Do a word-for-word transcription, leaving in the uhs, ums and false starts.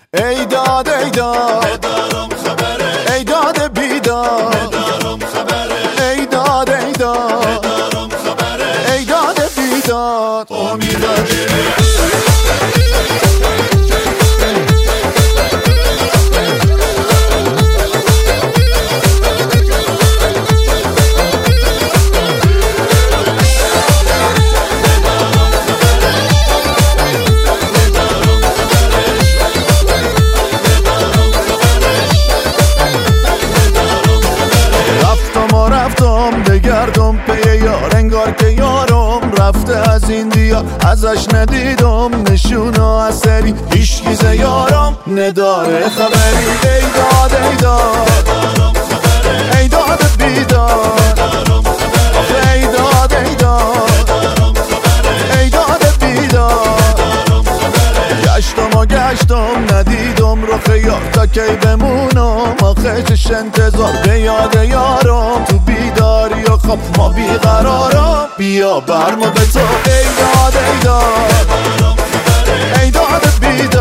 ای داد ای داد ندارم خبره، ای داد بیداد ندارم خبره، ای داد ای داد ندارم خبره، ای داد بیداد امید داشتی. بگردم پی یار انگار که یارم رفته از این دیا، ازش ندیدم نشون و اثری، هیچ ز یارم نداره خبری. ای داد ای داد ای داد بیداد، ای داد ای داد ای داد بیداد. گشتم و گشتم ندیدم رخ یار، تا کی بمونم آخه چش انتظار به یاد یارم تو بیداری و خواب ما بیقرارم، بیا برمو به تو. ای داد ای داد ای داد بیداد